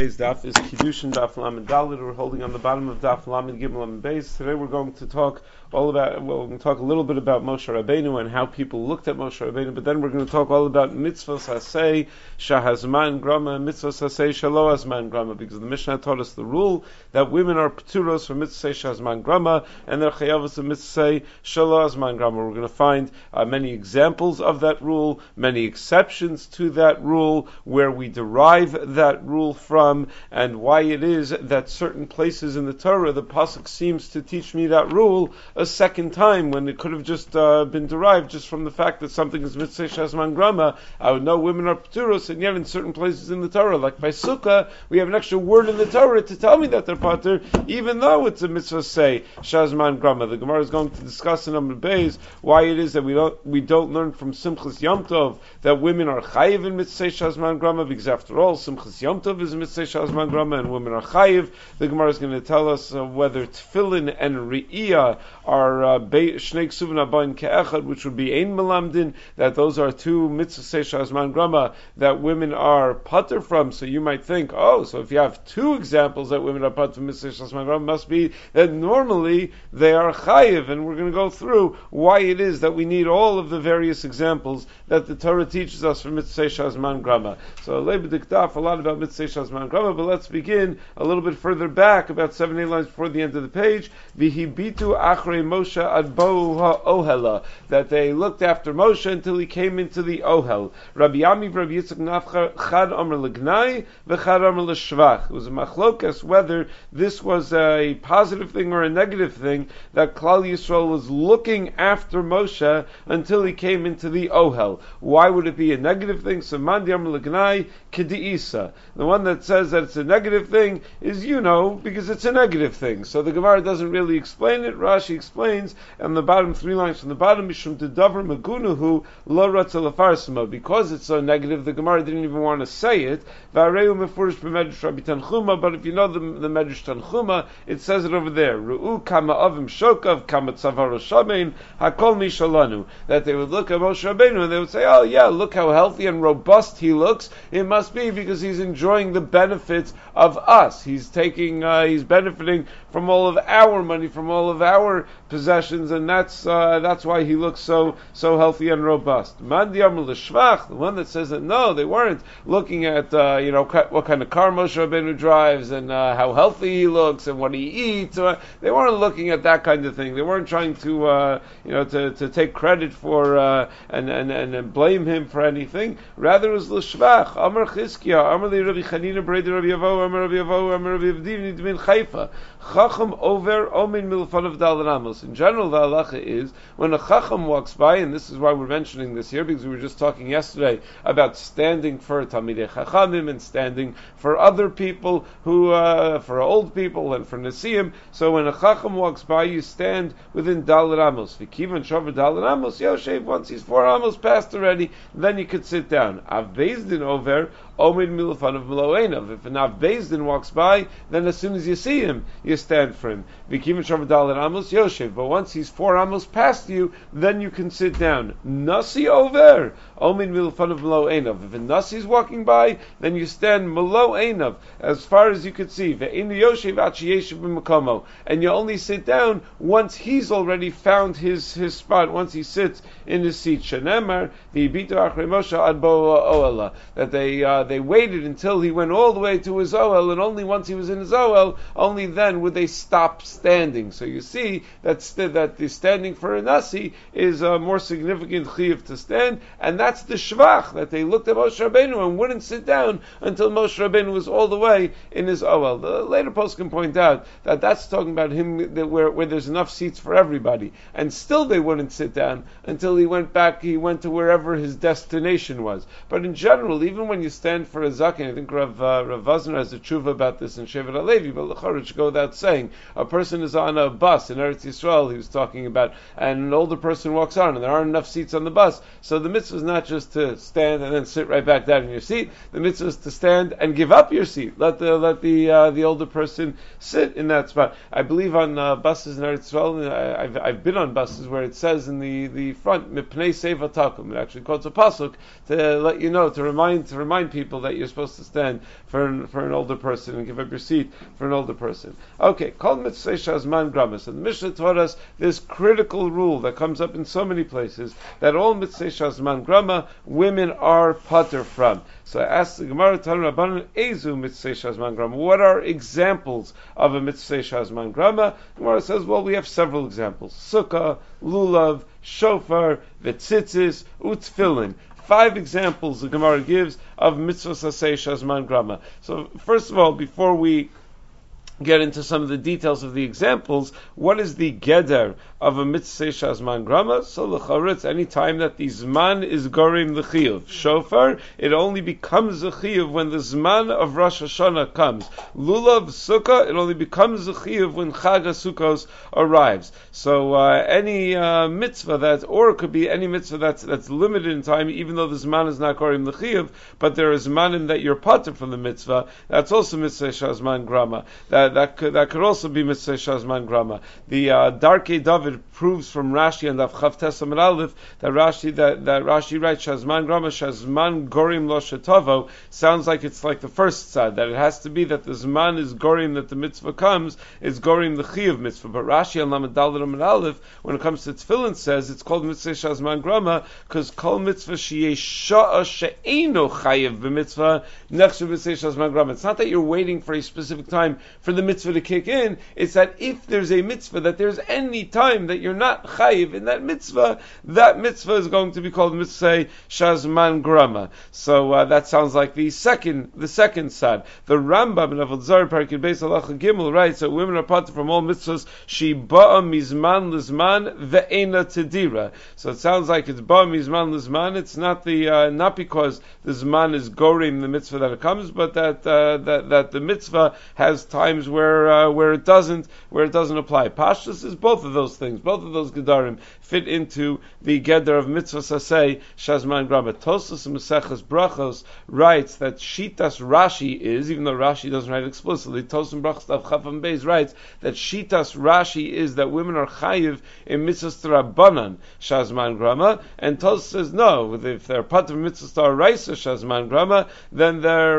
Today's daf is Kiddushin Daf Lamed Dalet. We're holding on the bottom of Daf Lamed Gimel Lamed Beis. Today we're going to talk a little bit about Moshe Rabbeinu and how people looked at Moshe Rabbeinu, but then we're going to talk all about mitzvos hasei shahazman grama, mitzvos hasei shalo hazman grama, because the Mishnah taught us the rule that women are pturos for mitzvah shahazman grama, and they're chayavos of mitzvah shalo hazman grama. We're going to find many examples of that rule, many exceptions to that rule, where we derive that rule from, and why it is that certain places in the Torah the pasuk seems to teach me that rule a second time when it could have just been derived just from the fact that something is mitzvah shazman grama. I would know women are pturos, and yet in certain places in the Torah, like by Sukkah, we have an extra word in the Torah to tell me that they're patur, even though it's a mitzvah say shazman grama. The Gemara is going to discuss in Amud Beis why it is that we don't learn from Simchas Yom Tov that women are chayiv in mitzvah shazman grama, because after all, Simchas Yom Tov is mitzvah shazman grama, and women are chayiv. The Gemara is going to tell us whether tefillin and re'iyah are shnei ksuvin habayin ke'echad, which would be ein melamdin, that those are two mitzvah shazman grama that women are patur from. So you might think, so if you have two examples that women are patur from mitzvah shazman grama, must be that normally they are chayiv, and we're going to go through why it is that we need all of the various examples that the Torah teaches us from mitzvah shazman grama. So a lot about mitzvah shazman grama, but let's begin a little bit further back, about 7-8 lines before the end of the page. Vihibitu achrei Moshe ad bo ha'ohela, that they looked after Moshe until he came into the ohel. Rabbi Yami, Rabbi Yitzchak Nafcha, chad amar l'gnai, v'chad amar l'shvach. It was a machlokas whether this was a positive thing or a negative thing, that Klal Yisrael was looking after Moshe until he came into the ohel. Why would it be a negative thing? So mandi amar l'gnai k'di'isa. The one that says that it's a negative thing is, because it's a negative thing. So the Gemara doesn't really explain it. Rashi explains on the bottom 3 lines from the bottom, Mishum dedavar magunahu lo ratza lefarsima. Because it's so negative, the Gemara didn't even want to say it. V'areu mefurish b'medrash Rabbi Tanchuma. But if you know the medrash Tanchuma, it says it over there. Ru'u kama avim shokav kama tzavaro shamein hakol mishalanu. That they would look at Moshe Rabbeinu and they would say, look how healthy and robust he looks. It must be because he's enjoying the benefits of us. He's benefiting from all of our money, from all of our possessions, and that's why he looks so healthy and robust. Mandi amar l'shvach, the one that says that no, they weren't looking at what kind of car Moshe Rabbeinu drives and how healthy he looks and what he eats. They weren't looking at that kind of thing. They weren't trying to take credit for and blame him for anything. Rather, it was l'shvach. Amar Chizkiya, Amar li Rabbi Chanina, Brei Rabbi Yavo, Amar Rabbi Yavo, Amar Rabbi Yavdivni Dmin Chaifa. Chacham over omin milfan of Dal Ramos. In general, the halacha is when a chacham walks by, and this is why we're mentioning this here, because we were just talking yesterday about standing for Talmidei Chachamim and standing for other people who, for old people and for Nesiim. So when a chacham walks by, you stand within Dal Ramos. V'kivan shover Dal Ramos Yoshev. Once he's 4 Ramos past already, then you could sit down. Av Beis Din over omin milfan of Meloenav. If an Av Beis Din walks by, then as soon as you see him, you stand for him. But once he's 4 amos past you, then you can sit down. Nasi over. Omin milfan of Melo Einav. If a Nasi is walking by, then you stand Melo Einav, as far as you could see. And you only sit down once he's already found his spot, once he sits in his seat. Shenemar, the Ibitu Achrei Moshe ad bo oela. That they waited until he went all the way to his ohel, and only once he was in his ohel, only then would they stop standing. So you see that the standing for a Nasi is a more significant chiyuv to stand, and that's the shvach, that they looked at Moshe Rabbeinu and wouldn't sit down until Moshe Rabbeinu was all the way in his ohel. The later post can point out that that's talking about him where there's enough seats for everybody, and still they wouldn't sit down until he went to wherever his destination was. But in general, even when you stand for a zaken, I think Rav Vazner has a tshuva about this in Shevet HaLevi, but l'chorah should go without saying, a person is on a bus in Eretz Yisrael Yisrael, he was talking about, and an older person walks on and there aren't enough seats on the bus. So the mitzvah is not just to stand and then sit right back down in your seat. The mitzvah is to stand and give up your seat. Let the older person sit in that spot. I believe on buses in Eretz Yisrael, I've been on buses where it says in the front, Mipnei Seva Takum. It actually quotes a pasuk to let you know, to remind people that you're supposed to stand for an older person and give up your seat for an older person. Okay, Kol Mitzvah Shazman Grama. So the Mishnah taught us this critical rule that comes up in so many places, that all Mitzvah Shazman Grama, women are pater from. So I asked the Gemara, Tanu Rabbanan, Ezu Mitzvah Shazman Grama. What are examples of a Mitzvah Shazman Grama? The Gemara says, well, we have several examples. Sukkah, Lulav, Shofar, Vetzitzis, Utfilin. 5 examples the Gemara gives of mitzvah sasei shazman grama. So first of all, before we get into some of the details of the examples, what is the geder of a mitzvah shazman grama? So l'charetz, any time that the zman is gorim the chiyuv. Shofar, it only becomes a chiyuv when the zman of Rosh Hashanah comes. Lulav, sukkah, it only becomes a chiyuv when Chag HaSukkos arrives. So any mitzvah that, or it could be any mitzvah that's limited in time, even though the zman is not gorim the chiyuv, but there is zmanim that you're pater from the mitzvah, that's also mitzvah shazman grama. That could also be mitzvah shazman grama. The Darkei David proves from Rashi and Avchav Tesam Aleph that Rashi writes shazman grama shazman gorim lo shetavo. Sounds like it's like the first side, that it has to be that the zman is gorim, that the mitzvah comes is gorim the chiyuv mitzvah. But Rashi and Lamed Daled Amud Aleph, when it comes to tefillin, says it's called mitzvah shazman grama because kol mitzvah sheyeh sha'a she'eino chayiv b'mitzvah nechshav mitzvah shazman grama. It's not that you're waiting for a specific time for the mitzvah to kick in, it's that if there's a mitzvah, that there's any time that you're not chayiv in that mitzvah is going to be called mitzvah shazman grama. So that sounds like the second side. The Rambam in Avodah Zarah Perkei Beis Halacha Gimel writes that women are part from all mitzvahs she ba'a mizman lizman ve'ena tedira. So it sounds like it's ba'a mizman lizman. It's not not because the zman is gorim the mitzvah that it comes, but that the mitzvah has times where it doesn't apply. Pashtus is both of those things. Both of those gedarim fit into the geder of mitzvah sasei shazman grama. Tosfos in Maseches Brachos writes that shitas Rashi is, even though Rashi doesn't write explicitly, Tosfos in Brachos of Chafam Beis writes that shitas Rashi is that women are chayiv in mitzvahs d'Rabbanan shazman grama, and Tosfos says no. If they're pater mitzvahs d'Oraisa shazman grama, then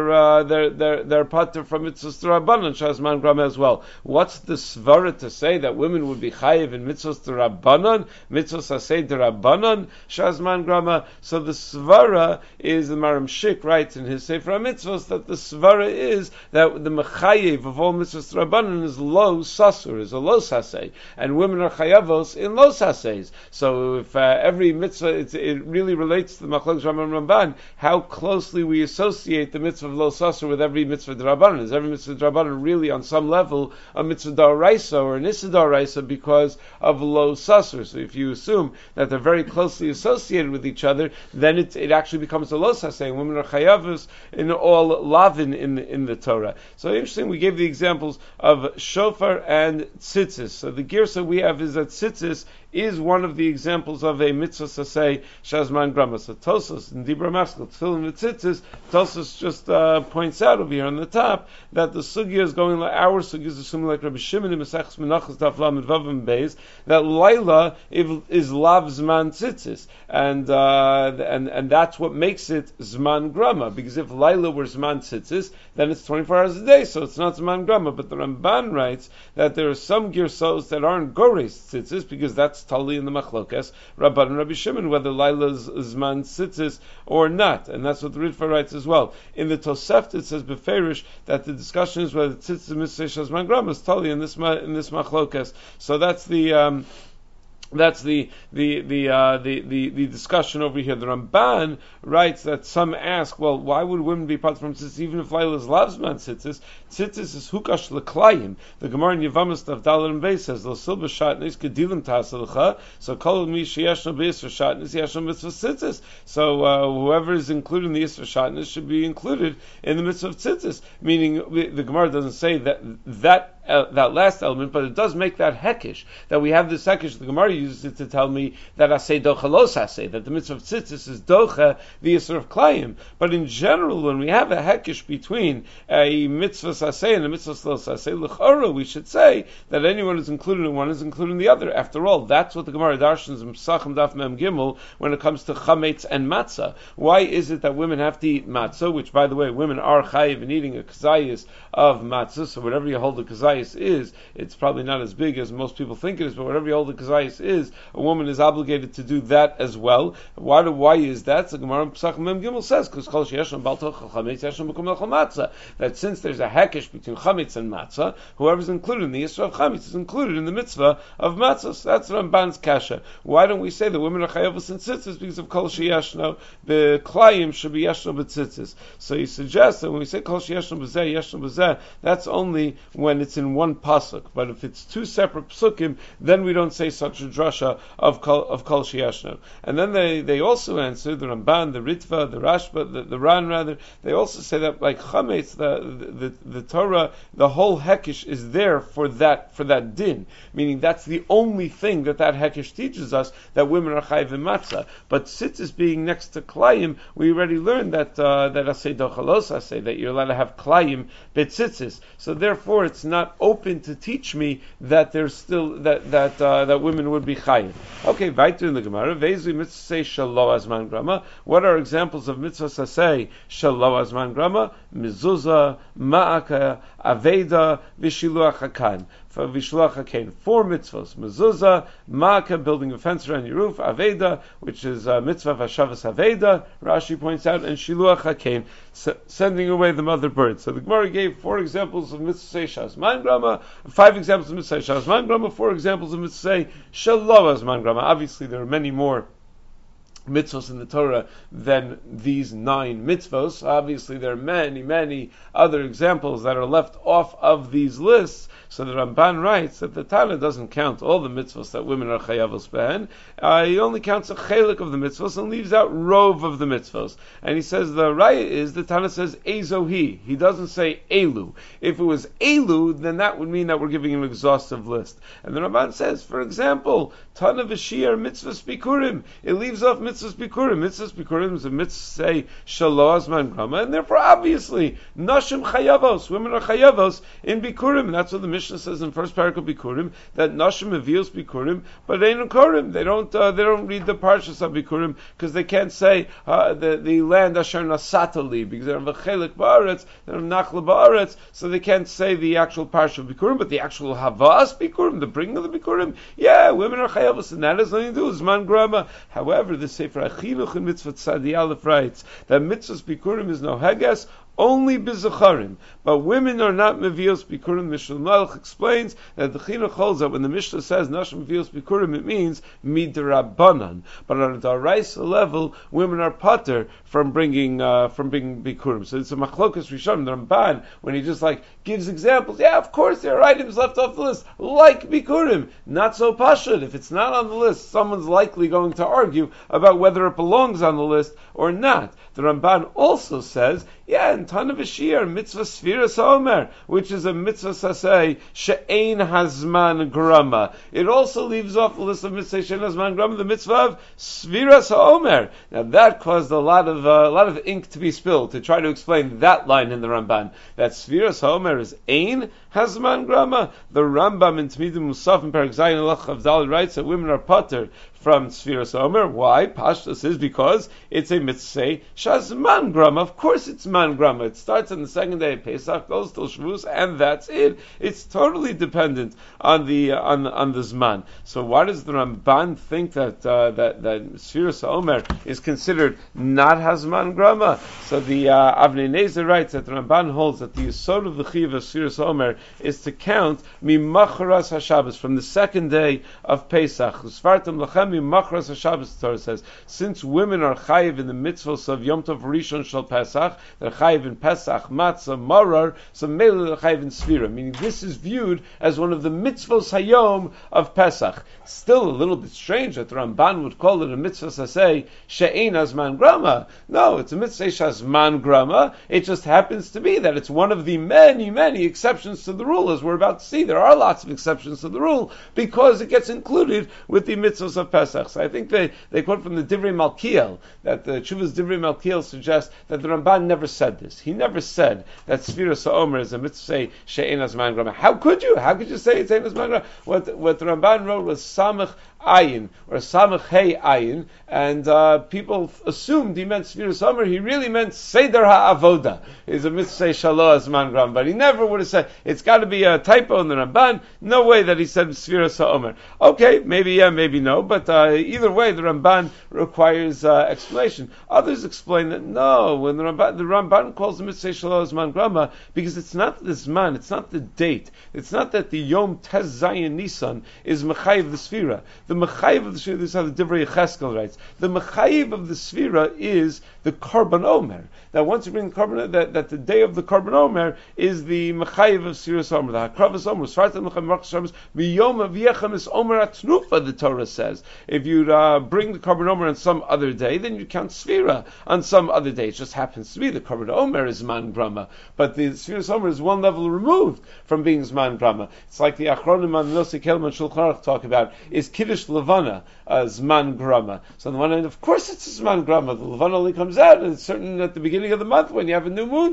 they're pater from mitzvahs d'Rabbanan shazman grama as well. What's the svara to say that women would be chayiv in mitzvahs d'Rabbanan, mitzvahs asay d'Rabbanan shazman grama? So the svara is, the Maram Shik writes in his Sefer HaMitzvos, that the svara is that the mechayiv of all mitzvahs d'Rabbanan is lo sasur, is a lo sasay, and women are chayavos in lo sasays. So if every mitzvah, it really relates to the Machlokes Rambam and Ramban, how closely we associate the mitzvah of lo sasur with every mitzvah d'Rabbanan. Is every mitzvah d'Rabbanan really on some level a mitzvah d'Oraisa or an issa d'Oraisa because of lo sasur? So if you assume that they're very closely associated with each other, then it actually becomes a lo sasay. Women are chayavos in all lavin in the Torah. So interesting, we gave the examples of shofar and tzitzis. So the girsa we have is that tzitzis is one of the examples of a mitzvah sasei shazman grama. So Tosfos in Dibra Maskil Tefillin v'tzitzis, Tosfos just points out over here on the top that the sugya is going like our sugya is assuming like Rabbi Shimon in Maseches Menachos Daf Lamed Vav and Beis, that Laila is lav zman tzitzis, and that's what makes it zman grama, because if Laila were zman tzitzis, then it's 24 hours a day, so it's not zman grama. But the Ramban writes that there are some girsos that aren't gores tzitzis, because that's totally in the machlokes Rabban and Rabbi Shimon whether Laila is zman tzitzis or not, and that's what the Ritva writes as well. In the Tosefta it says beferish that the discussion is whether tzitzis is mitzvah shazman grama is totally in this machlokes. So that's the discussion over here. The Ramban writes that some ask, well, why would women be part from tzitzis even if Laila is lavzman tzitzis? Tzitzis is hukash leklayim. The Gemara in Yevamos of Dalet and Beis says lo silba shatnis kedilim tasalcha. So kol mi sheyashno beisra shatnis yashno mitzvah tzitzis. So whoever is included in the isra shatnis should be included in the mitzvah of tzitzis. Meaning the Gemara doesn't say that last element, but it does make that hekish, that we have this hekish. The Gemara uses it to tell me that asay docha los asay, that the mitzvah of tzitzis is docha, the yisur of klayim. But in general, when we have a hekish between a mitzvah asay and a mitzvah los asay, l'chora, we should say that anyone is included in one is included in the other. After all, that's what the Gemara darshans in Pesachim Daf Mem Gimel when it comes to chametz and matzah. Why is it that women have to eat matzah, which, by the way, women are chayiv in eating a kazayis of matzah, so whatever you hold the kazayis is, it's probably not as big as most people think it is, but whatever you hold the kazayis is, a woman is obligated to do that as well. Why is that? So Gemara Pesachim Mem Gimel says, because kol sheyesham bal tochel chametz yesham b'kum lechol matzah, that since there's a hekesh between chametz and matzah, whoever's included in the yisra of chametz is included in the mitzvah of matzah. So that's Ramban's kasha. Why don't we say that women are chayavos and tzitzis because of kol sheyeshno the klayim should be yeshno b'tzitzis? So he suggests that when we say kol sheyeshno b'zeh, that's only when it's in one pasuk. But if it's two separate psukim, then we don't say such a drasha of kol sheyeshno. And then they also answer, the Ramban, the Ritva, the Rashba, the Ran rather, they also say that like chametz, the Torah, the whole hekish is there for that din, meaning that's the only thing that hekish teaches us, that women are chayiv in matzah. But tzitzis being next to klayim, we already learned that asay dochalos asay, that you're allowed to have klayim betzitzis. So therefore, it's not open to teach me that there's still that women would be chayiv. Okay, weiter in the Gemara, ve'zu mitzvah shelo azman grama. What are examples of mitzvah sasei shelo azman grama? Mezuzah, ma'aka, aveda, v'shiluach hakan. For Vishluach HaKain, 4 mitzvahs: mezuzah, ma'aka, building a fence around your roof; aveda, which is mitzvah of Hashavas aveda, Rashi points out; and Shiluach HaKain, sending away the mother bird. So the Gemara gave 4 examples of mitzvah shazman grama, 5 examples of mitzvah shazman grama, 4 examples of mitzvah shelo azman grama. Obviously, there are many more mitzvos in the Torah than these 9 mitzvos. Obviously, there are many other examples that are left off of these lists. So the Ramban writes that the Tana doesn't count all the mitzvos that women are chayavos behen. He only counts a chelik of the mitzvos and leaves out rov of the mitzvos. And he says the raya is, the Tana says ezohi. He doesn't say elu. If it was elu, then that would mean that we're giving an exhaustive list. And the Ramban says, for example, Tana v'shir mitzvahs bikurim. It leaves off mitzvahs bikurim. Mitzvahs bikurim is a mitzvah say shelo azman grama, and therefore obviously nashim chayavos, women are chayavos in bikurim. That's what the Mishnah says in first parak bikurim, that nashim avios bikurim, but they don't kurim. They don't read the parshas of bikurim because they can't say the land asher nasatali, because they're v'chelik ba'aretz, they're nachla ba'aretz, so they can't say the actual parsha of bikurim, but the actual havas bikurim, the bringing of the bikurim, yeah, women are chayavos, and that has nothing to do with zman grama. However, the Sefer Achinuch in Mitzvah Tzadi Aleph writes that mitzvahs bikurim is no heges, only bizacharim, but women are not mevios bikurim. Mishnah Malach explains that the Chinuch holds that when the Mishnah says nashim mevios bikurim, it means midrabanan. But on a daraisa level, women are pater from bringing bikurim. So it's a machlokas rishon. The Ramban, when he just gives examples, yeah, of course there are items left off the list like bikurim. Not so pashut. If it's not on the list, someone's likely going to argue about whether it belongs on the list or not. The Ramban also says, yeah, in Tana v'shir, mitzvah Sfiras HaOmer, which is a mitzvah sasei, she'ein hazman grama. It also leaves off the list of mitzvah she'ein hazman grama, the mitzvah of Sfiras HaOmer. Now that caused a lot of ink to be spilled to try to explain that line in the Ramban, that Sfiras HaOmer is ein hazman grama. The Rambam in Tmidim Musaf in Perek Zayin Alach Avdal writes that women are pater from Sfiras HaOmer. Why? Pashtus is because it's a mitzvah shazman grama. Of course it's man grama. It starts on the second day of Pesach, goes till Shavuos, and that's it. It's totally dependent on the zman. So why does the Ramban think that Sfiras HaOmer is considered not hazman grama? So the Avnei Nezer writes that the Ramban holds that the yesod of the chiyuv of Sfiras HaOmer is to count mimacharas hashabbos, from the second day of Pesach. Usfartam lachem Shemi Machras HaShabbos, the Torah says, since women are chayiv in the mitzvahs of Yom Tov Rishon Shel Pesach, they're chayiv in Pesach, Matzah, Marar, so Mele they're chayiv in Sfira, meaning this is viewed as one of the mitzvahs hayom of Pesach. Still a little bit strange that the Ramban would call it a mitzvah saseh she'ein azman grama. No, it's a mitzvah shazman grama. It just happens to be that it's one of the many, many exceptions to the rule, as we're about to see. There are lots of exceptions to the rule because it gets included with the mitzvahs of Pesach. So I think they quote from the Divrei Malkiel that the Chuvas Divrei Malkiel suggests that the Ramban never said this. He never said that Sfira Sa'omer is a mitzvah she'ein azman grama. How could you? How could you say it's ein azman grama? What the Ramban wrote was Samach Ayin, or Samach Hey Ayin, and people assumed he meant Sfira Sa'omer. He really meant Seder HaAvoda. Is a mitzvah Shalo Azman Gram, but he never would have said, it's got to be a typo in the Ramban. No way that he said Sfira Sa'omer. Okay, maybe yeah, maybe no, but either way, the Ramban requires explanation. Others explain that no, when the Ramban calls the mitzvah Shalo Azman Grama, because it's not the Zman, it's not the date, it's not that the Yom Tez Zayin Nisan is Mechayiv the Sfira. The Mechayiv of the Sfira, this is how the Divrei Yecheskel writes, the Mechayiv of the Sfira is the Korban Omer. That once you bring the Korban, that the day of the Korban Omer is the Mechayiv of Sfira Omer. The Hakravas Omer, Svartam Mechayiv Marchas Shabbos, Miyom Aviyechem is Omer Atnufa, the Torah says. If you bring the Korban Omer on some other day, then you count Sfira on some other day. It just happens to be the Korban Omer is Zman Grama, but the Sfira Omer is one level removed from being Zman Grama. It's like the Achronim on Nosei Kelman Shulchan Aruch talk about, is Kiddush Levana Zman Grama. So on the one hand, of course it's a Zman Grama. The Levana only comes out, and it's certain at the beginning of the month when you have a new moon,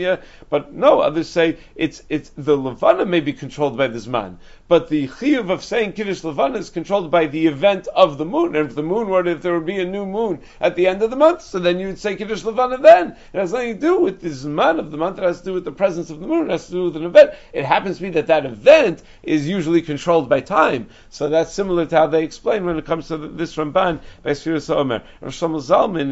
but no, others say it's the Levana may be controlled by the Zman, but the chiyuv of saying Kiddush Levana is controlled by the event of the moon. And if there would be a new moon at the end of the month, so then you would say Kiddush Levana then. It has nothing to do with the Zman of the month, it has to do with the presence of the moon, it has to do with an event. It happens to be that event is usually controlled by time. So that's similar to how they explain when it comes to this Ramban by Sfira Omer. Rosh Shlomo Zalman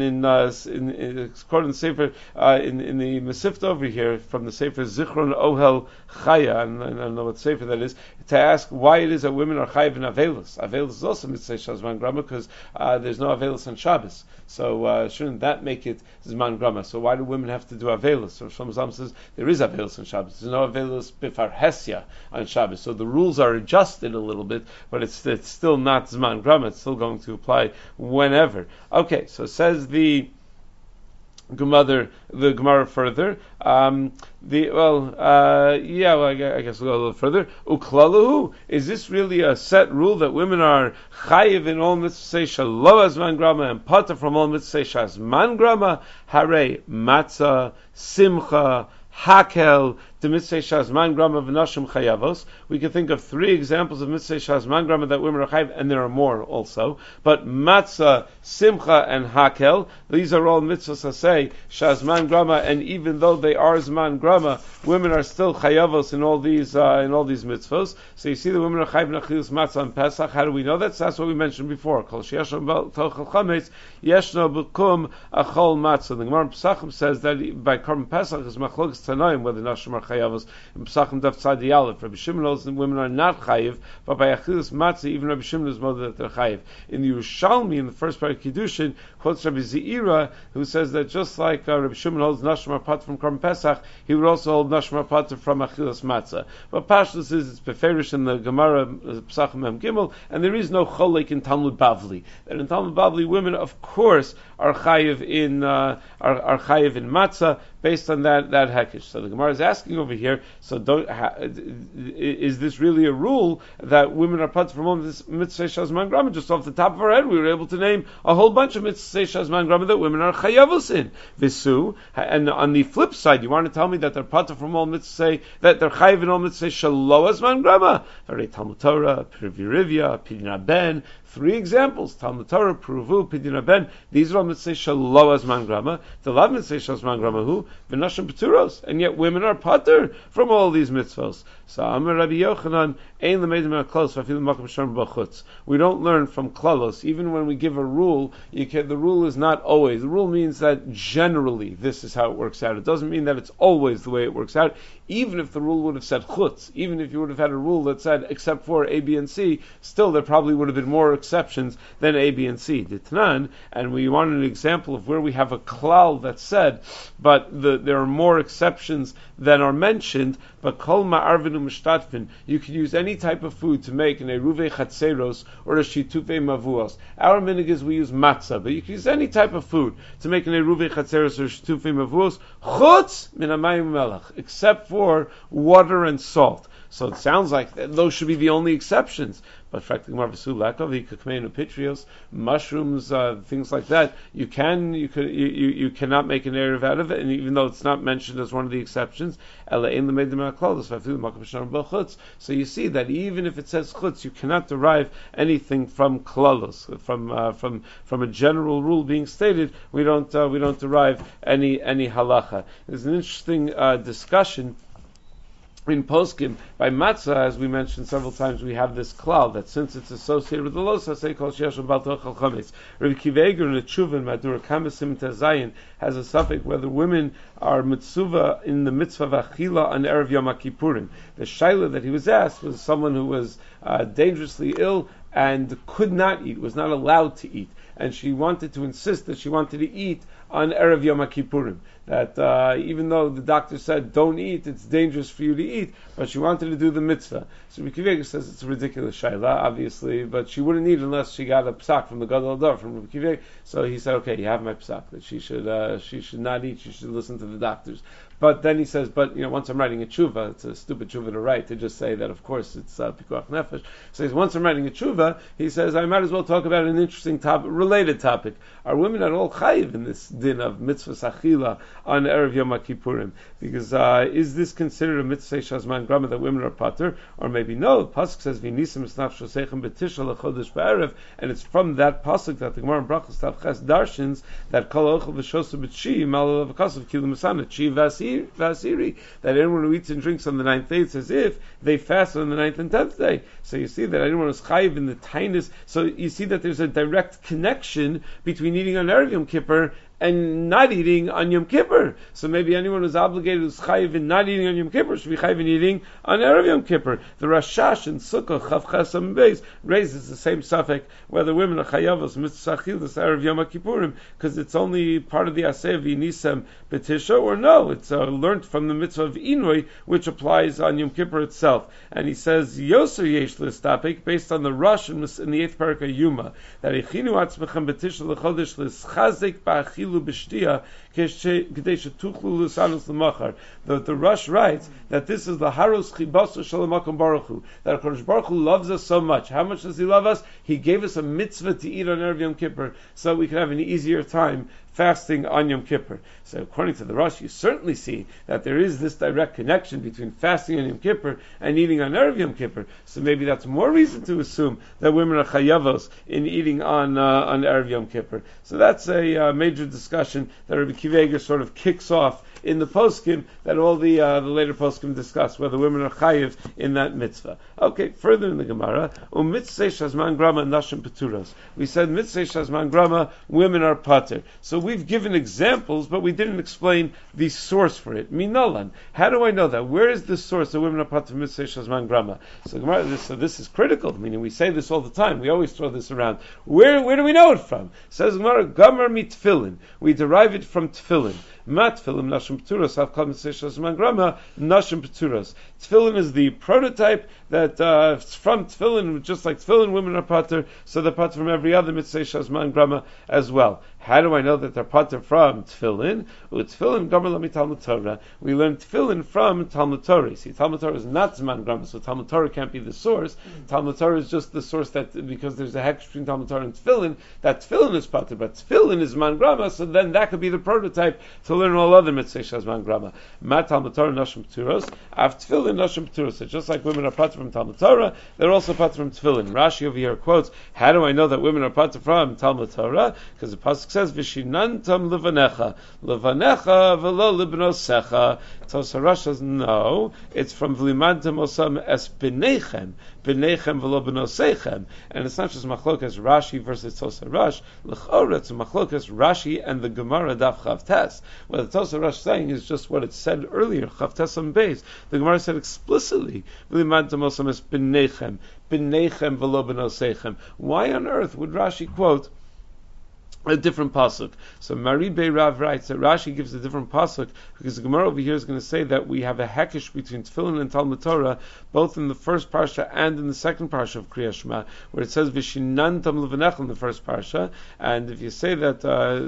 in quoting the Sefer in the Mesivta over here from the Sefer Zichron Ohel Chaya, and I don't know what Sefer that is, to ask why it is that women are chayiv in Avelis. Avelis is also mitzvah Zman Grama because there's no Avelis on Shabbos. So shouldn't that make it Zman Grama? So why do women have to do Avelis? So Shlomo Zalman says there is Avelis on Shabbos. There's no Avelis bifar Hesya on Shabbos. So the rules are adjusted a little bit, but it's still not Zman Grama. It's still going to apply whenever. Okay, so says the Gemara further. I guess we'll go a little further. Uklalahu, is this really a set rule that women are chayiv in all mitzvah shalo azman grama and pata from all mitzvah shazman grama? Hare matzah, simcha, hakel, the mitzvah shazman grama v'nashim chayavos. We can think of 3 examples of mitzvah shazman grama that women are chayiv, and there are more also. But matzah, simcha, and hakel, these are all mitzvahs saseh shazman grama, and even though they are zman grama, women are still chayavos in all these mitzvahs. So you see, the women are chayiv nachilus matzah and Pesach. How do we know that? So that's what we mentioned before. Kol sheyashno tochel chametz yeshno b'kum achol matzah. The Gemara in Pesachim says that by Korban Pesach is machlokas tanoim whether nashim are chayavos. In Pesachim daf tzadi aleph, Rabbi Shimon holds that women are not chayiv, but by achilus matzah even Rabbi Shimon is more that they're chayiv. In the Yerushalmi, in the first part of Kiddushin, quotes Rabbi Zeira, who says that just like Rabbi Shimon holds nashim are pat from Korban Pesach, he would also hold nashim are pat from achilus matzah. But Pashtus is it's beferish in the Gemara Pesachim Mem Gimel, and there is no cholek in Talmud Bavli. That in Talmud Bavli, women of course are chayiv in matzah based on that hekesh. So the Gemara is asking over here. So is this really a rule that women are put from this mitzvah shazman grama? Just off the top of our head, we were able to name a whole bunch of mitzvah shazman grama that women are chayavos in visu. And on the flip side, you want to tell me that they're put from all mitzvah, that they're chayiv in all mitzvah shalo azman grama? Very Talmud Torah, Pirvirivya, Pidin Ben. 3 examples: Talmud Torah, Puruvu, Pidin Ben. These are all mitzvah shalo azman grama. The lav mitzvah shazman grama who v'nashim p'turos, and yet women are pater from all these mitzvahs. So Amar Rabbi Yochanan, ein l'meidim ha'klos v'afilu makom sharm b'chutz. We don't learn from klalos. Even when we give a rule, the rule is not always. The rule means that generally this is how it works out. It doesn't mean that it's always the way it works out. even if the rule would have said chutz, even if you would have had a rule that said except for A, B, and C, still there probably would have been more exceptions than A, B, and C. Ditnan, and we want an example of where we have a klal that said, but there are more exceptions than are mentioned, but kol ma'arvin u'mishtatvin, you could use any type of food to make an eruve chatzeros or a shitufe mavuos. Our minig is we use matzah, but you can use any type of food to make an eruve chatzeros or shitufe mavuos, chutz min hamayim melach, except for water and salt. So it sounds like those should be the only exceptions. But mushrooms, things like that, you cannot make an erev out of it, and even though it's not mentioned as one of the exceptions, so you see that even if it says chutz, you cannot derive anything from klalos, from a general rule being stated. We don't derive any halacha. There's an interesting discussion in poskim by matzah, as we mentioned several times. We have this klal that since it's associated with the los hasei kol sheyashon bal tochel chametz. Rabbi Akiva Eiger in the Tshuva Madura Kamasim Tazayin has a suffix whether women are mitzuva in the mitzvah of achila on erev Yom Kippurim. The shaila that he was asked was someone who was dangerously ill and could not eat, was not allowed to eat, and she wanted to insist that she wanted to eat on erev Yom Kippurim. That even though the doctor said don't eat, it's dangerous for you to eat, but she wanted to do the mitzvah. So Rabbi Akiva Eiger says it's a ridiculous shayla, obviously, but she wouldn't eat unless she got a psak from the Gadol Dor, from Rabbi Akiva Eiger. So he said, okay, you have my psak, that she should not eat, she should listen to the doctors. But then he says, once I'm writing a tshuva, it's a stupid tshuva to write, to just say that, of course, it's pikuach nefesh. So once I'm writing a tshuva, he says, I might as well talk about an interesting topic, related topic. Are women at all chayiv in this din of mitzvah sachila on erev Yom Kippurim? Because is this considered a mitzvah shazman grama that women are pater? Or maybe no. The pasuk says, v'nisim esnaf shosechem b'tisha lechodesh ba'erev, and it's from that pasuk that the Gemara in Brachos Tavches darshins that kol ochel v'shosu b'tshi mal v'kasav kilu masana tshi vasiri, that anyone who eats and drinks on the 9th day, it's as if they fast on the 9th and 10th day. So you see that anyone who's chayiv in the tiniest, so you see that there's a direct connection between eating on erev Yom Kippur and not eating on Yom Kippur. So maybe anyone who's obligated, who's chayiv in not eating on Yom Kippur, should be chayiv in eating on erev Yom Kippur. The Rashash in Sukkah Chav Chesam Beis raises the same suffix whether women are chayavos mitzvah achilas erev Yom Kippurim, because it's only part of the aseh v'nisem b'tisha, or no, it's learned from the mitzvah of Inui, which applies on Yom Kippur itself. And he says Yoser yesh l'stapik based on the Rush in the 8th parak of Yuma that echinu atzmechem b'tisha l'chodesh l'schazik ba'achil. The Rush writes that this is the Haros Chibasu Shalamakum Baruch Hu, that HaKadosh Baruch Hu loves us so much. How much does He love us? He gave us a mitzvah to eat on erev Yom Kippur, so we can have an easier time fasting on Yom Kippur. So according to the Rush, you certainly see that there is this direct connection between fasting on Yom Kippur and eating on erev Yom Kippur. So maybe that's more reason to assume that women are chayavos in eating on erev Yom Kippur. So that's a major discussion that Rabbi Akiva Eiger sort of kicks off in the poskim that all the later poskim discuss whether women are chayiv in that mitzvah. Okay, further in the Gemara, mitzvah shazman grama nashim peturos. We said mitzvah shazman grama, women are pater. So we've given examples, but we didn't explain the source for it. Minolan. How do I know that? Where is the source that women are pater mitzvah shazman grama? So Gemara, this is critical. Meaning we say this all the time. We always throw this around. Where do we know it from? Says Gemara, Gomer mitfilin. We derive it from tefillin. Mat tefillin nashim peturos. Havkal mitzvah shazman grama nashim peturos. Tefillin is the prototype that from tefillin, just like tefillin, women are pater, so they're pater from every other mitzvah shazman grama as well. How do I know that they're pater from tefillin? Tefillin gomer lami Talmud Torah. We learn tefillin from Talmud Torah. See, Talmud Torah is not zman grama, so Talmud Torah can't be the source. Talmud Torah is just the source that, because there's a hex between Talmud Torah and tefillin, that tefillin is pater, but tefillin is zman grama, so then that could be the prototype to learn all other mitzvah shazman grama. Mat Talmud Torah nashim peturos. Av tefillin nashim peturos. So just like women are pater from Talmud Torah, they're also pater from tefillin. Rashi over here quotes, how do I know that women are pater from Talmud Torah? Because the pasuk says, "V'shinantam levanecha, levanecha v'lo libnosecha." Tosa Rosh says no, it's from V'limantam osam es b'neichem v'lo b'nosechem, and it's not just machlokas Rashi versus Tosa Rosh. L'chora, it's machlokas Rashi and the Gemara Daf Chavtes. What the Tosa Rosh saying is just what it said earlier, Chavtes on base. The Gemara said explicitly, V'limantam osam es b'neichem v'lo b'nosechem. Why on earth would Rashi quote a different pasuk? So Maribe Rav writes that Rashi gives a different pasuk because the Gemara over here is going to say that we have a hekesh between Tefillin and Talmud Torah, both in the first parsha and in the second parsha of Kriya Shema, where it says Vishinantam Levanecha in the first parsha, and if you say that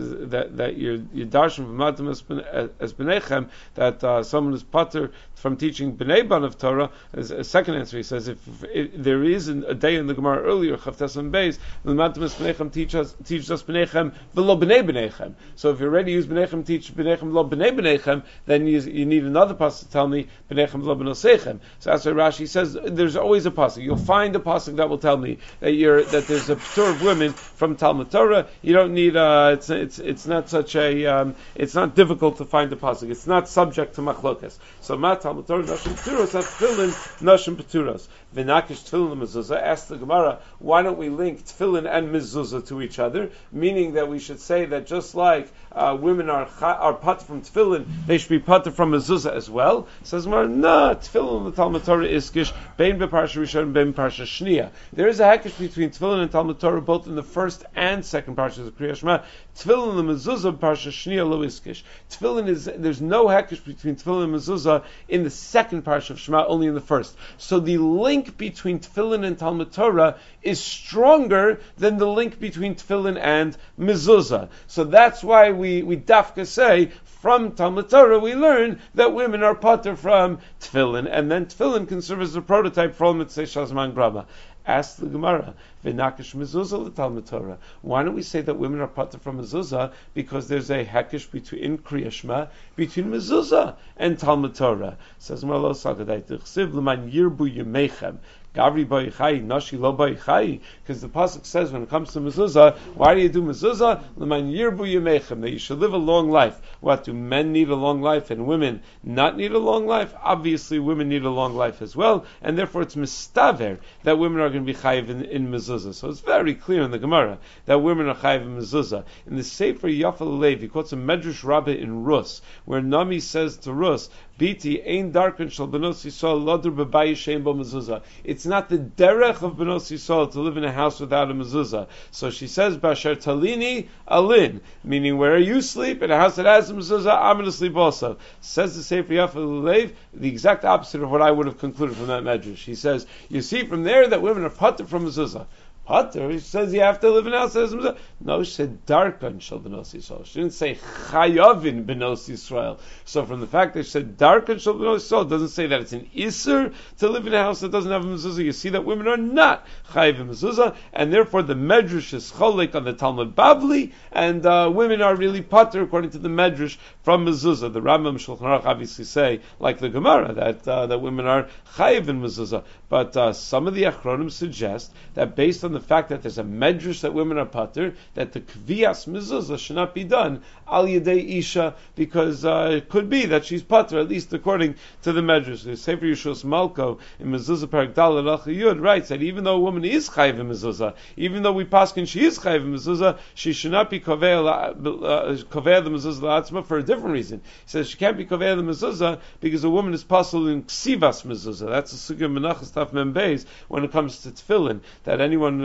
that you're darshan v'matam as b'nechem, that someone is pater from teaching b'nei ban of Torah, as a second answer he says if there is a day in the Gemara earlier Chavtes and Beis, v'matam as b'nechem teach us b'nechem v'lo b'nei b'nechem. So if you already use b'nechem, teach b'nechem v'lo b'nei b'nechem, then you need another pasuk to tell me b'nechem v'lo b'nosechem. So that's why Rashi says there's always a pasuk. You'll find a pasuk that will tell me that there's a p'tur of women from Talmud Torah. You don't need it's not such a it's not difficult to find a pasuk. It's not subject to machlokas. So ma Talmud Torah nashim p'turos has tefillin nashim p'turos. V'nakish tefillin mezuzah. Ask the Gemara, why don't we link tefillin and mezuzah to each other? Meaning that we should say that just like women are pater from tefillin, they should be pater from mezuzah as well. Says Gemara, no, tefillin the Talmud Torah iskish bein beparsha rishon and bein parsha shnia. There is a hekesh between tefillin and Talmud Torah both in the first and second parshas of Kriya Shema. Tefillin the mezuzah parsha shnia lo iskish. Tefillin there's no hekesh between tefillin and mezuzah in the second parsha of Shema, only in the first. So the link between tefillin and Talmud Torah is stronger than the link between tefillin and mezuzah. So that's why we dafka say from Talmud Torah we learn that women are pater from tefillin, and then tefillin can serve as a prototype for all mitzvah shazman grama. Ask the Gemara, v'nakish mezuzah l'Talmud Torah. Why don't we say that women are pater from mezuzah? Because there's a hekesh in Kriya Shema between mezuzah and Talmud Torah. Says Gemara lo sagadai tichsiv l'man yirbu yemechem. Gavri ba'ichai, nashi lo ba'ichai. Because the pasuk says when it comes to mezuzah, why do you do mezuzah? L'man yirbu yemechem, that you should live a long life. What, do men need a long life and women not need a long life? Obviously women need a long life as well, and therefore it's mistaver that women are going to be chayiv in mezuzah. So it's very clear in the Gemara that women are chayiv in mezuzah. In the Sefer Yafa Lev, he quotes a Medrash Rabbah in Rus, where Nami says to Rus, Biti ein darken shel benos Yisrael lodur bebayis shein bo mezuzah. It's not the derech of benos Yisrael to live in a house without a mezuzah. So she says, Basher talini alin, meaning where you sleep in a house that has a mezuzah, I'm going to sleep also. Says the Sefer Yafa Lev, the exact opposite of what I would have concluded from that medrash. He says, you see from there that women are pater from mezuzah. Pater, he says you have to live in a house that has mezuzah. No, she said darkan shel benos Yisrael. She didn't say chayavin benos Yisrael. So from the fact that she said darkan shel benos Yisrael, it doesn't say that it's an iser to live in a house that doesn't have a mezuzah. You see that women are not chayav in mezuzah, and therefore the medrash is cholek on the Talmud Bavli, and women are really pater according to the medrash from mezuzah. The Rambam Shulchan Aruch obviously say, like the Gemara, that women are chayav in mezuzah. But some of the achronim suggest that based on the fact that there's a medrash that women are pater, that the kvias mezuzah should not be done al yedei isha, because it could be that she's pater, at least according to the medrash. The Sefer Yeshus Malko in Mezuzah Perek Daled Halacha Yud writes that even though a woman is chayiv in mezuzah, even though we paskin she is chayiv in mezuzah, she should not be kovei the mezuzah la'atzma for a different reason. He says she can't be kovei the mezuzah because a woman is possible in ksivas mezuzah. That's the sugya menachas taf mem beis when it comes to tefillin, that anyone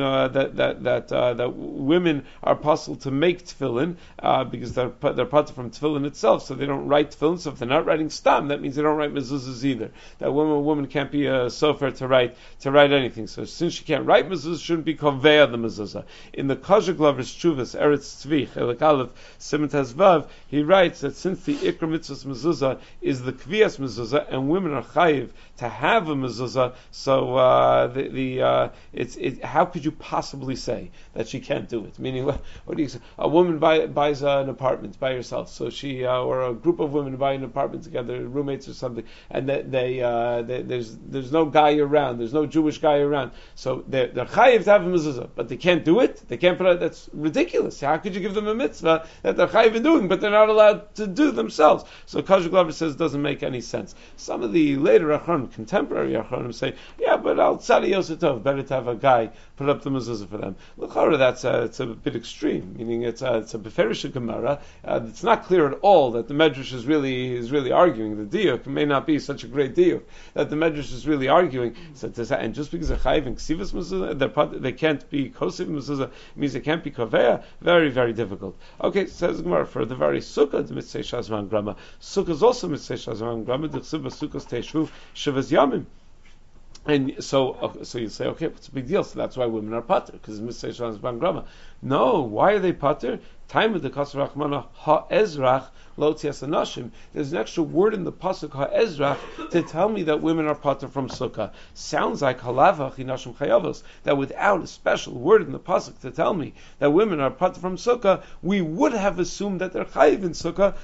that women are possible to make tefillin because they're pater from tefillin itself, so they don't write tefillin. So if they're not writing stam, that means they don't write mezuzahs either. That woman can't be a sofer to write anything. So since she can't write mezuzah, shouldn't be koveya the mezuzah. In the Kozher Glover's Chuvas Eretz Tzvi Chelik Aleph Siman Tes Vav, he writes that since the ikra mitzvahs mezuzah is the kvias mezuzah, and women are chayiv to have a mezuzah, so how could you possibly say that she can't do it? Meaning, what do you say? A woman buys an apartment by herself, so she or a group of women buy an apartment together, roommates or something, and there's no guy around, there's no Jewish guy around, so they're chayiv to have a mezuzah, but they can't do it. They can't put it. That's ridiculous. How could you give them a mitzvah that they're chayiv in doing, but they're not allowed to do themselves? So Kajik Glover says it doesn't make any sense. Some of the later Achronim, contemporary Achronim, say, yeah, but al tzadi yosef, better to have a guy put up the mezuzah for them. L'chora, it's a bit extreme, meaning it's a beferish Gemara. It's not clear at all that the Medrash is really arguing. The diuk may not be such a great diuk that the Medrash is really arguing. So and just because they're chayiv in ksivas mezuzah, they can't be kosiv mezuzah, means they can't be kaveya. Very, very difficult. Okay, says Gemara, for the very sukkah, the mitzvah shazman grama. Sukkah is also mitzvah shazman grama. The ksiva sukkahs teishvu shavas yamim. And so you say, okay, what's the big deal? So that's why women are pater, because mitzvah shazman grama. No, why are they pater? Time of the kasar rachmana ha'ezrach lo tzias anashim. There's an extra word in the pasuk ha'ezrach to tell me that women are pater from sukkah. Sounds like halavach inashim chayavos. That without a special word in the pasuk to tell me that women are pater from sukkah, we would have assumed that they're chayiv in sukkah,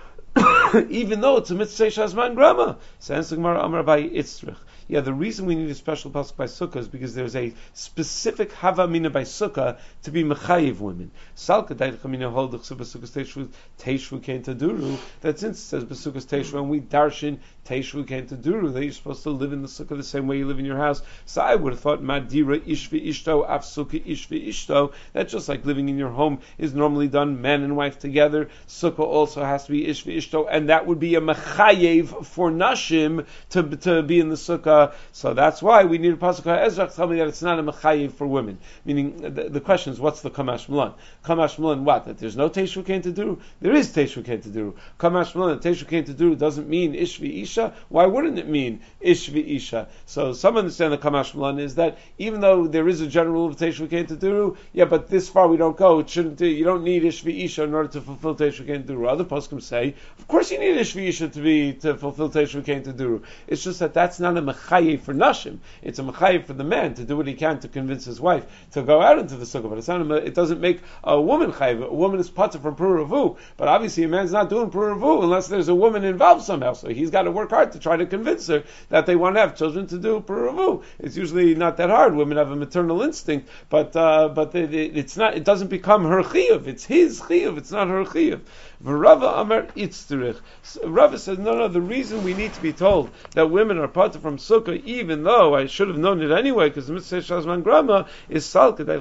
even though it's a mitzvah shazman grama. Says the Gemara Amar by Itzrich. Yeah, the reason we need a special pasuk by sukkah is because there's a specific havamina by sukkah to be mechayiv women. Salka daitchamina hold the sukkah teishvu came to duru. That since it says besukkah teishvu and we darshan teishvu came to duru, that you're supposed to live in the sukkah the same way you live in your house. So I would have thought madira ishvi ishto af sukkah ishvi ishto. That just like living in your home is normally done man and wife together. Sukkah also has to be ishvi ishto, and that would be a mechayiv for nashim to be in the sukkah. So that's why we need a pasuk ha'ezrach to tell me that it's not a mechayiv for women. Meaning, the question is, what's the kamash milan? Kamash milan, what? That there's no teishu kain to do? There is teishu kain to do. Kamash milan, teishu kain to do doesn't mean ishvi isha. Why wouldn't it mean ishvi isha? So some understand the kamash milan is that even though there is a general rule of teishu kain to do, yeah, but this far we don't go. It shouldn't. You don't need ishvi isha in order to fulfill teishu kain to do. Other poskim say, of course you need ishvi isha to fulfill teishu kain to do. It's just that that's not a mechayiv for nashim. It's a mechayiv for the man to do what he can to convince his wife to go out into the sukkah. But it's not it doesn't make a woman chayiv. A woman is pater from puravu, but obviously a man's not doing puravu unless there's a woman involved somehow. So he's got to work hard to try to convince her that they want to have children to do puravu. It's usually not that hard. Women have a maternal instinct, but it's not. It doesn't become her chiyuv. It's his chiyuv. It's not her chiyuv. Rava Amar Itzterich. Rava says, no, the reason we need to be told that women are pater from sukkah, even though I should have known it anyway, because the mitzvah shazman grama is salka that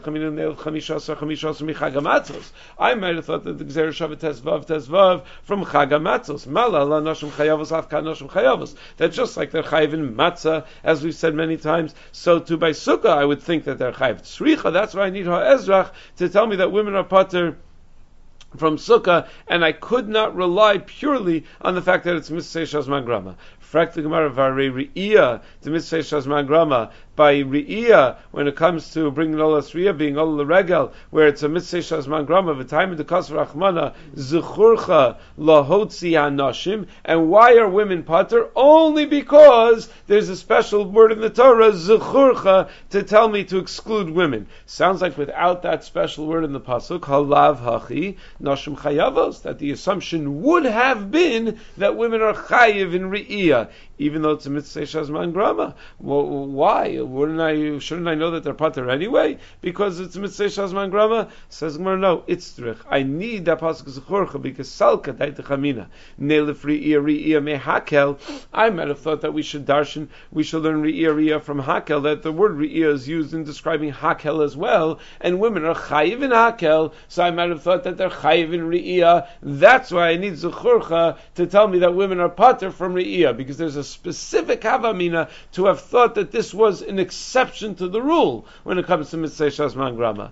chagamatzos. I might have thought that the gzeir shavat tezvav from chagamatzos. Malala noshim chayavos afka noshim chayavos. That just like they're chayiv in matzah, as we've said many times, so too by sukkah I would think that they're chayiv tzricha. That's why I need ha'ezrach to tell me that women are pater from sukkah, and I could not rely purely on the fact that it's mitzvah shazman grama. Frak the Gemara v'arei re'iyah to mitzvah shazman grama. By re'iyah, when it comes to bringing olas re'iyah, being ol regel, where it's a mitzvah shazman grama, v'tayim the kasv rachmana zechurcha lahotzi hanashim. And why are women pater? Only because there's a special word in the Torah, zechurcha, to tell me to exclude women. Sounds like without that special word in the pasuk, halav hachi nashim chayavos, that the assumption would have been that women are chayiv in re'iyah, even though it's a mitzvah shazman grama. Well, why? Shouldn't I know that they're pater anyway? Because it's a mitzvah shazman grama? Says Gemara, no, itzrich. I need that pasuk zechurcha because salka daitachamina neilif re'iyah mehakel. I might have thought that we should learn re'iyah from hakel, that the word re'iyah is used in describing hakel as well, and women are chayiv in hakel, so I might have thought that they're chayiv in re'iyah. That's why I need zechurcha to tell me that women are pater from re'iyah, because there's a specific havamina to have thought that this was an exception to the rule when it comes to mitzvah shazman grama.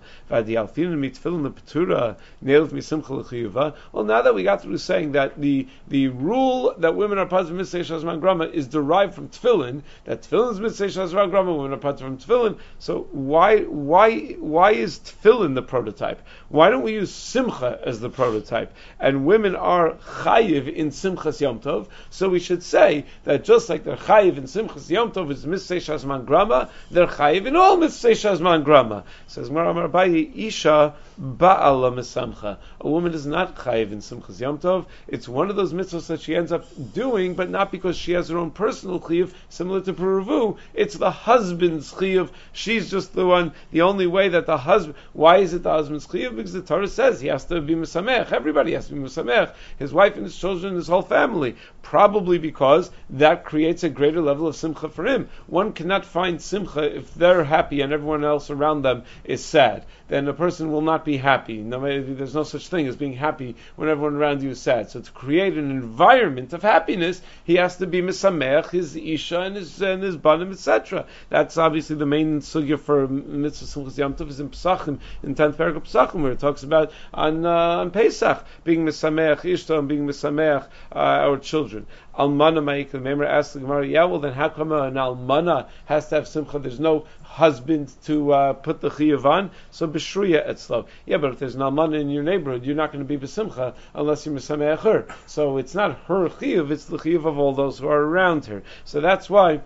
Well, now that we got through saying that the rule that women are pater from mitzvah shazman grama is derived from tefillin, that tefillin is mitzvah shazman grama, women are pater from tefillin. So why is tefillin the prototype? Why don't we use simcha as the prototype? And women are chayiv in simchas yom tov, so we should say that that just like they're chayiv in Simchas Yom Tov is Mitzvah Shazman Grama, they're chayiv in all Mitzvah Shazman Grama. Says Amar Abaye, Isha Ba'ala Mesamcha. A woman is not chayiv in Simchas Yom Tov. It's one of those mitzvahs that she ends up doing, but not because she has her own personal chiyuv, similar to Peruvu. It's the husband's chiyuv. She's just the one, the only way that the husband, why is it the husband's chiyuv? Because the Torah says he has to be mesamech. Everybody has to be mesamech. His wife and his children, his whole family. Probably because that creates a greater level of simcha for him. One cannot find simcha if they're happy and everyone else around them is sad. Then a person will not be happy. There's no such thing as being happy when everyone around you is sad. So to create an environment of happiness, he has to be mesamech, his isha and his banim, etc. That's obviously the main sugya for mitzvah Simchas Yom Tov is in Pesachim, in 10th paragraph Pesachim, where it talks about on Pesach being mesamech ishta and being mesamech our children. Almana ma'ik. The Memra asked the Gemara, yeah, well then how come an almana has to have simcha? There's no husband to put the chiyuv on, so b'shruya etzlo. Yeah, but if there's an almana in your neighborhood, you're not going to be b'simcha unless you're mesameach her. So it's not her chiyuv, it's the chiyuv of all those who are around her. So that's why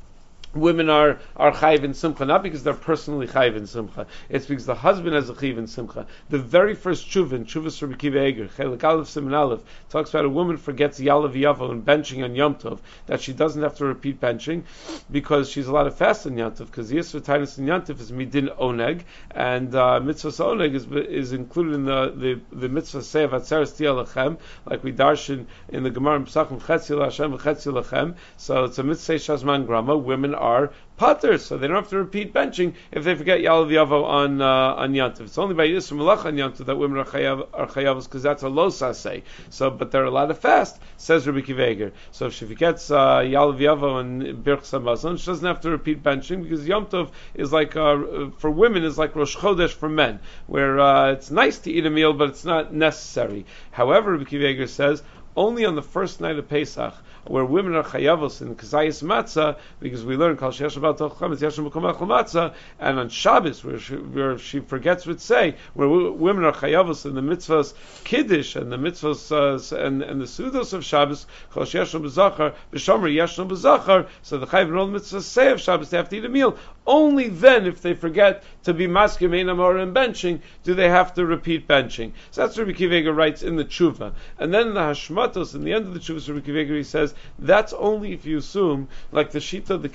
women are chayiv in simcha, not because they're personally chayiv in simcha. It's because the husband has a chayiv in simcha. The very first tshuva, Shuvas Rabbi Akiva Eiger, Chelik Aleph Siman Aleph, talks about a woman forgets Yalav Yavo and benching on Yom Tov, that she doesn't have to repeat benching because she's allowed to fast on Yom Tov, because Yisra Tainus in Yom Tov is Midin Oneg, and Mitzvah Oneg is included in the Mitzvah Sev Atzeres Tia Lachem, like we darshan in the Gemara in Pesachim, Chetzi Lashem V'Chetzi Lachem. So it's a Mitzvah Shazman Grama. Women are pater, so they don't have to repeat benching if they forget Yalav Yavo on Yantiv. It's only by Yisra Malach on Yantiv that women are chayavos, because that's a lo saseh. So, but they're allowed to fast, says Rabbi Akiva Eiger. So if she forgets Yalav Yavo and Birchas Hamazon, she doesn't have to repeat benching, because Yom Tov is like for women is like Rosh Chodesh for men, where it's nice to eat a meal, but it's not necessary. However, Rabbi Akiva Eiger says only on the first night of Pesach, where women are chayavos in Kazayis Matzah, because we learn Kal Sheyesh B'al Tocham is Yeshem B'Komach Matzah, and on Shabbos, where she forgets to say, where women are chayavos in the mitzvahs Kiddush and the mitzvahs and the sudos of Shabbos, Kal Sheyesh B'Zachar B'Shomer Yeshem B'Zachar. So the chayav and all the mitzvahs say of Shabbos they have to eat a meal. Only then, if they forget to be maskim einam or in benching, do they have to repeat benching. So that's what Rabbi Akiva Eiger writes in the Tshuva. And then in the Hashmatos, in the end of the Tshuva, Rabbi Akiva Eiger, he says that's only if you assume, like the Shita of the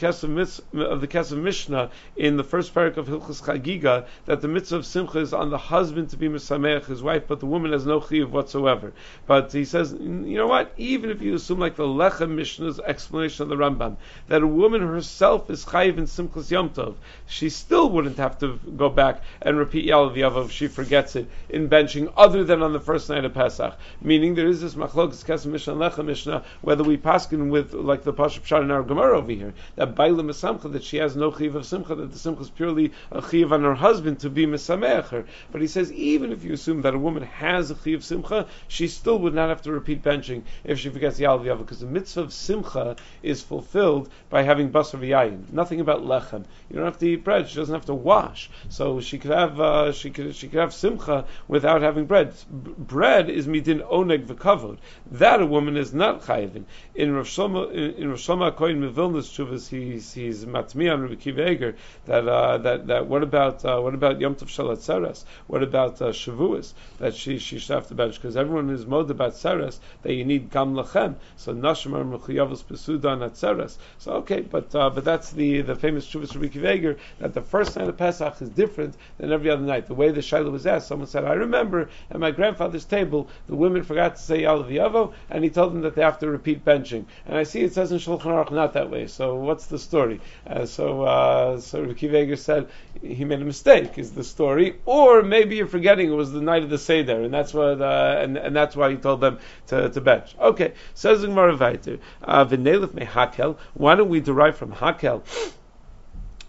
Kesef Mishnah in the first parak of Hilchos Chagiga, that the mitzvah of Simcha is on the husband to be mesameach his wife, but the woman has no chiyuv whatsoever. But he says, you know what? Even if you assume, like the Lechem Mishnah's explanation of the Rambam, that a woman herself is chayiv in Simchas Yom Tov, she still wouldn't have to go back and repeat Yalav Yavo if she forgets it in benching, other than on the first night of Pesach. Meaning there is this Machlokes Kesef Mishnah and Lechem Mishnah, whether we paskin with like the Pashup Pshat in our Gemara over here, that Baila Mesamcha, that she has no chiyuv of Simcha, that the Simcha is purely a chiyuv on her husband to be Mesameach her. But he says even if you assume that a woman has a chiyuv Simcha, she still would not have to repeat benching if she forgets Yalav Yavo, because the mitzvah of Simcha is fulfilled by having basar v'yayin. Nothing about lechem. You don't have to eat bread. She doesn't have to wash. So she could have she could have Simcha without having bread. Bread is midin oneg v'kavod. That a woman is not chayivin. In Rosh Shlomo Kohen Mevilna's Shuvas, he's matmi on Rabbi Akiva Eiger that what about Yom Tov Shel Atzeres? What about Shavuos, that she should have to bench, because everyone is mod about Tzeres that you need gam lachem. So nashim are mechuyavos besuda on Atzeres. So okay, but that's the famous Shuvas Rabbi Akiva Eiger, that the first night of Pesach is different than every other night. The way the Shaila was asked, someone said, I remember at my grandfather's table the women forgot to say Yalav Yavo, and he told them that they have to repeat benching. And I see it says in Shulchan Aruch not that way. So what's the story? So Rabbi Akiva Eiger said he made a mistake, is the story, or maybe you're forgetting it was the night of the Seder, and that's what and that's why he told them to bench. Okay, says the Gemara weiter. V'neilef me hakel. Why don't we derive from hakel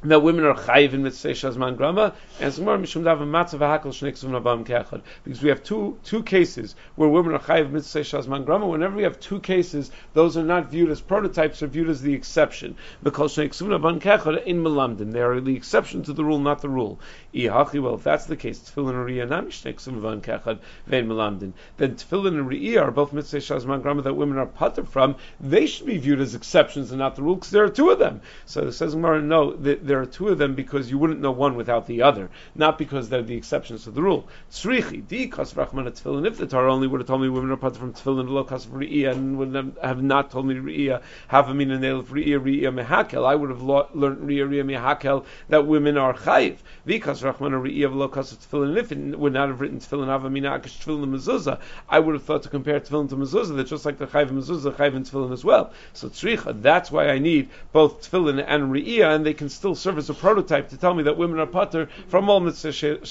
that women are chayiv in mitzvah shazman grama, and Gemara mishum dav matzav hakel shneksum nabam kechad. Because we have two cases where women are chayiv mitzvah shazman grama. Whenever we have two cases, those are not viewed as prototypes; are viewed as the exception. Because shneksum nabam kechad in melamdin, they are the exception to the rule, not the rule. Well, if that's the case, tefillin and riyah nami shneksum nabam kechad vein melamdin. Then tefillin and riyah are both mitzvah shazman grama that women are pater from. They should be viewed as exceptions and not the rule, because there are two of them. So it says Gemara, no, there are two of them because you wouldn't know one without the other, not because they're the exceptions to the rule. Tzrichi, di kas rachman tefillin. If the Torah only would have told me women are pater from tefillin, lo kas riyah, and would have not told me riyah, have a mina nail of riyah mehakel, I would have learned riyah mehakel that women are chayiv. Di kas rachman riyah lo kas tefillin. If it would not have written tefillin, have a mina akish tefillin mezuzah, I would have thought to compare tefillin to mezuzah, that just like the chayiv mezuzah, chayiv in tefillin as well. So tzricha, that's why I need both tefillin and riyah, and they can still serve as a prototype to tell me that women are pater from all mitzvah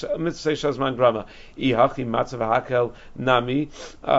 shazman grama. Ihachi matzah v'hakel nami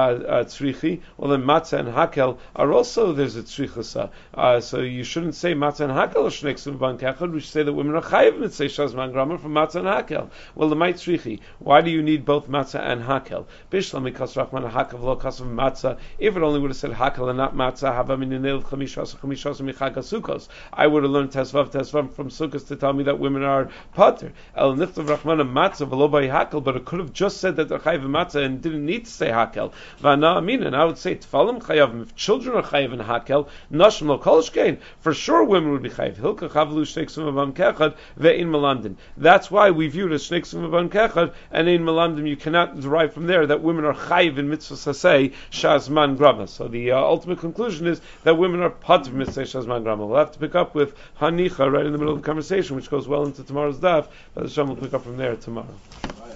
tzrichi. Well, then matzah and hakel are also, there's a tzrichasa. So you shouldn't say matzah and hakel are shneksum ban kechad. We should say that women are chayiv mitzvah shazman grama from matzah and hakel. Well, the might tzrichi. Why do you need both matzah and hakel? Bishlam mikas rachman hakel v'lo kasav matzah. If it only would have said hakel and not matzah, hava min neil chamishas michag sukkos, I would have learned tesvav from sukkos to tell me that women are pater. El nichtav rachmana matzah v'lo by hakel, but it could have just said that they're chayiv matzah and didn't need to say hakel. V'ana amin, and I would say tfalim chayavim. If children are chayiv in hakel, nashim lo kolshkein, for sure women would be chayiv. Hilka chavlu shneksum avam kechad ve'in melamdim. That's why we viewed as shneksum avam kechad and in melamdim. You cannot derive from there that women are chayiv in mitzvah sasei shazman grama. So the ultimate conclusion is that women are pater from mitzvah shazman grama. We'll have to pick up with Hanicha right in the middle of the conversation, which goes well into tomorrow's daf, but Hashem will pick up from there tomorrow.